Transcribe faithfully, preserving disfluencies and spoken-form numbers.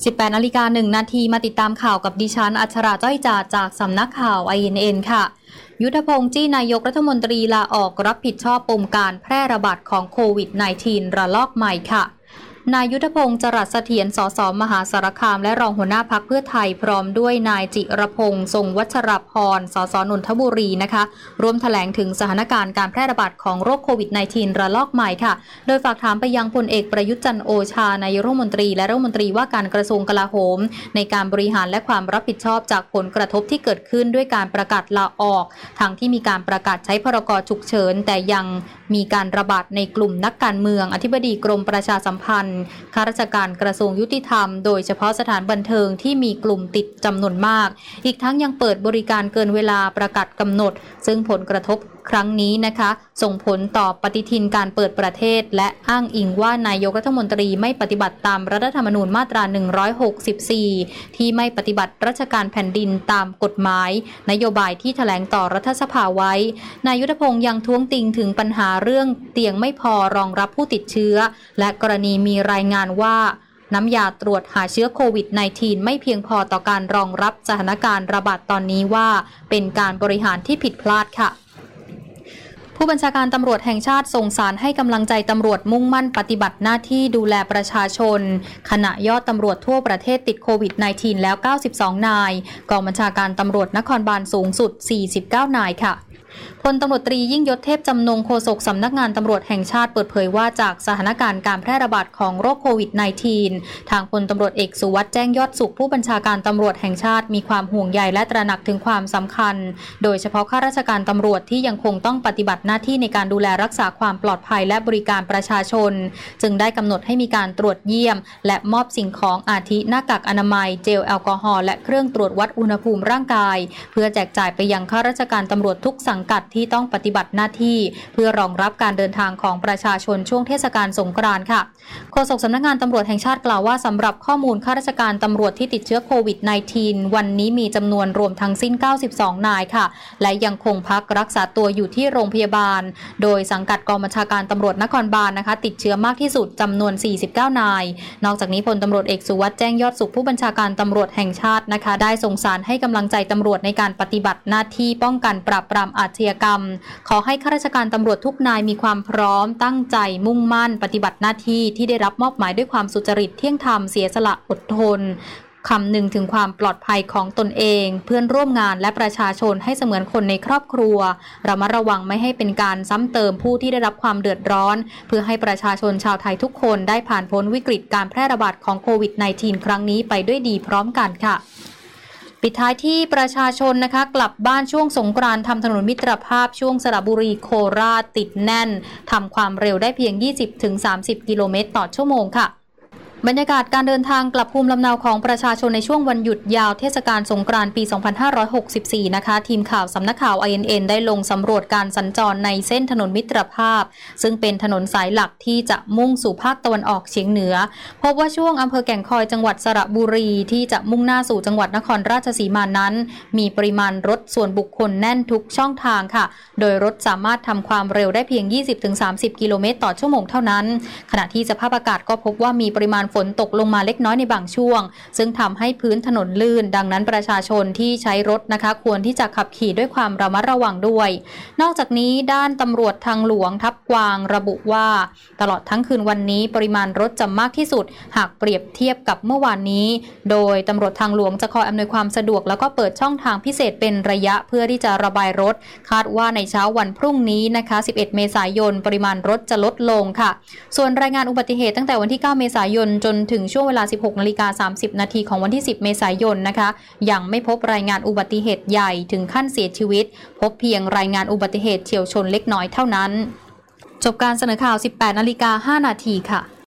สิบแปดนาฬิกาหนึ่งนาทีมาติดตามข่าวกับดิฉันอัชราจ้อยจ่าจากสำนักข่าว ไอ เอ็น เอ็น ค่ะยุทธพงษ์จี้นายกรัฐมนตรีลาออกรับผิดชอบปมการแพร่ระบาดของโควิด สิบเก้า ระลอกใหม่ค่ะนายยุทธพงษ์จรัสเสถียร สส มหาสารคามและรองหัวหน้าพรรคเพื่อไทยพร้อมด้วยนายจิรพงษ์ทรงวัชรพร สส นนทบุรีนะคะร่วมแถลงถึงสถานการณ์การแพร่ระบาดของโรคโควิด สิบเก้า ระลอกใหม่ค่ะโดยฝากถามไปยังพลเอกประยุทธ์จันทร์โอชานายกรัฐมนตรีและรัฐมนตรีว่าการกระทรวงกลาโหมในการบริหารและความรับผิดชอบจากผลกระทบที่เกิดขึ้นด้วยการประกาศลาออกทั้งที่มีการประกาศใช้พรกฉุกเฉินแต่ยังมีการระบาดในกลุ่มนักการเมืองอธิบดีกรมประชาสัมพันธ์ข้าราชการกระทรวงยุติธรรมโดยเฉพาะสถานบันเทิงที่มีกลุ่มติดจำนวนมากอีกทั้งยังเปิดบริการเกินเวลาประกาศกำหนดซึ่งผลกระทบครั้งนี้นะคะส่งผลต่อปฏิทินการเปิดประเทศและอ้างอิงว่านายกรัฐมนตรีไม่ปฏิบัติตามรัฐธรรมนูญมาตราหนึ่งร้อยหกสิบสี่ที่ไม่ปฏิบัติราชการแผ่นดินตามกฎหมายนโยบายที่แถลงต่อรัฐสภาไว้นายยุทธพงษ์ยังท้วงติงถึงปัญหาเรื่องเตียงไม่พอรองรับผู้ติดเชื้อและกรณีมีรายงานว่าน้ำยาตรวจหาเชื้อโควิด สิบเก้า ไม่เพียงพอต่อการรองรับสถานการณ์ระบาดตอนนี้ว่าเป็นการบริหารที่ผิดพลาดค่ะผู้บัญชาการตำรวจแห่งชาติส่งสารให้กำลังใจตำรวจมุ่งมั่นปฏิบัติหน้าที่ดูแลประชาชนขณะยอดตำรวจทั่วประเทศติดโควิด สิบเก้า แล้วเก้าสิบสองนายกองบัญชาการตำรวจนครบาลสูงสุดสี่สิบเก้านายค่ะพลตำรวจตรียิ่งยศเทพจำนงโฆษกสำนักงานตำรวจแห่งชาติเปิดเผยว่าจากสถานการณ์การแพร่ระบาดของโรคโควิด สิบเก้า ทางพลตำรวจเอกสุวัสด์แจ้งยอดสุขผู้บัญชาการตำรวจแห่งชาติมีความห่วงใยและตระหนักถึงความสำคัญโดยเฉพาะข้าราชการตำรวจที่ยังคงต้องปฏิบัติหน้าที่ในการดูแลรักษาความปลอดภัยและบริการประชาชนจึงได้กำหนดให้มีการตรวจเยี่ยมและมอบสิ่งของอาทิหน้ากากอนามัยเจลแอลกอฮอล์และเครื่องตรวจวัดอุณหภูมิร่างกายเพื่อแจกจ่ายไปยังข้าราชการตำรวจทุกสังกัดที่ต้องปฏิบัติหน้าที่เพื่อรองรับการเดินทางของประชาชนช่วงเทศกาลสงกรานต์ค่ะโฆษกสำนักงานตำรวจแห่งชาติกล่าวว่าสำหรับข้อมูลข้าราชการตำรวจที่ติดเชื้อโควิด สิบเก้า วันนี้มีจำนวนรวมทั้งสิ้นเก้าสิบสองนายค่ะและยังคงพักรักษาตัวอยู่ที่โรงพยาบาลโดยสังกัดกองบัญชาการตำรวจนครบาลนะคะติดเชื้อมากที่สุดจำนวนสี่สิบเก้านายนอกจากนี้พลตำรวจเอกสุวัสด์แจ้งยอดสุขผู้บัญชาการตำรวจแห่งชาตินะคะได้ส่งสารให้กำลังใจตำรวจในการปฏิบัติหน้าที่ป้องกันปราบปรามอาชญากรรมขอให้ข้าราชการตำรวจทุกนายมีความพร้อมตั้งใจมุ่งมั่นปฏิบัติหน้าที่ที่ได้รับมอบหมายด้วยความสุจริตเที่ยงธรรมเสียสละอดทนคำนึงถึงความปลอดภัยของตนเองเพื่อนร่วมงานและประชาชนให้เสมือนคนในครอบครัวระมัดระวังไม่ให้เป็นการซ้ำเติมผู้ที่ได้รับความเดือดร้อนเพื่อให้ประชาชนชาวไทยทุกคนได้ผ่านพ้นวิกฤตการแพร่ระบาดของโควิด สิบเก้า ครั้งนี้ไปด้วยดีพร้อมกันค่ะปิดท้ายที่ประชาชนนะคะกลับบ้านช่วงสงกรานต์ทำถนนมิตรภาพช่วงสระบุรีโคราชติดแน่นทำความเร็วได้เพียง ยี่สิบถึงสามสิบ กิโลเมตรต่อชั่วโมงค่ะบรรยากาศการเดินทางกลับภูมิลำเนาของประชาชนในช่วงวันหยุดยาวเทศกาลสงกรานต์ปี สองพันห้าร้อยหกสิบสี่ นะคะทีมข่าวสำนักข่าว ไอ เอ็น เอ็น ได้ลงสำรวจการสัญจรในเส้นถนนมิตรภาพซึ่งเป็นถนนสายหลักที่จะมุ่งสู่ภาคตะวันออกเฉียงเหนือพบว่าช่วงอำเภอแก่งคอยจังหวัดสระบุรีที่จะมุ่งหน้าสู่จังหวัดนครราชสีมานั้นมีปริมาณรถส่วนบุคคลแน่นทุกช่องทางค่ะโดยรถสามารถทำความเร็วได้เพียง ยี่สิบถึงสามสิบ กิโลเมตรต่อชั่วโมงเท่านั้นขณะที่สภาพอากาศก็พบว่ามีปริมาณฝนตกลงมาเล็กน้อยในบางช่วงซึ่งทำให้พื้นถนนลื่นดังนั้นประชาชนที่ใช้รถนะคะควรที่จะขับขี่ด้วยความระมัดระวังด้วยนอกจากนี้ด้านตำรวจทางหลวงทับกวางระบุว่าตลอดทั้งคืนวันนี้ปริมาณรถจะมากที่สุดหากเปรียบเทียบกับเมื่อวานนี้โดยตำรวจทางหลวงจะคอยอำนวยความสะดวกแล้วก็เปิดช่องทางพิเศษเป็นระยะเพื่อที่จะระบายรถคาดว่าในเช้าวันพรุ่งนี้นะคะสิบเอ็ดเมษายนปริมาณรถจะลดลงค่ะส่วนรายงานอุบัติเหตุตั้งแต่วันที่เก้าเมษายนจนถึงช่วงเวลาสิบหกนาฬิกาสามสิบนาทีของวันที่สิบเมษายนนะคะยังไม่พบรายงานอุบัติเหตุใหญ่ถึงขั้นเสียชีวิตพบเพียงรายงานอุบัติเหตุเฉี่ยวชนเล็กน้อยเท่านั้นจบการเสนอข่าว สิบแปดนาฬิกาห้านาทีค่ะ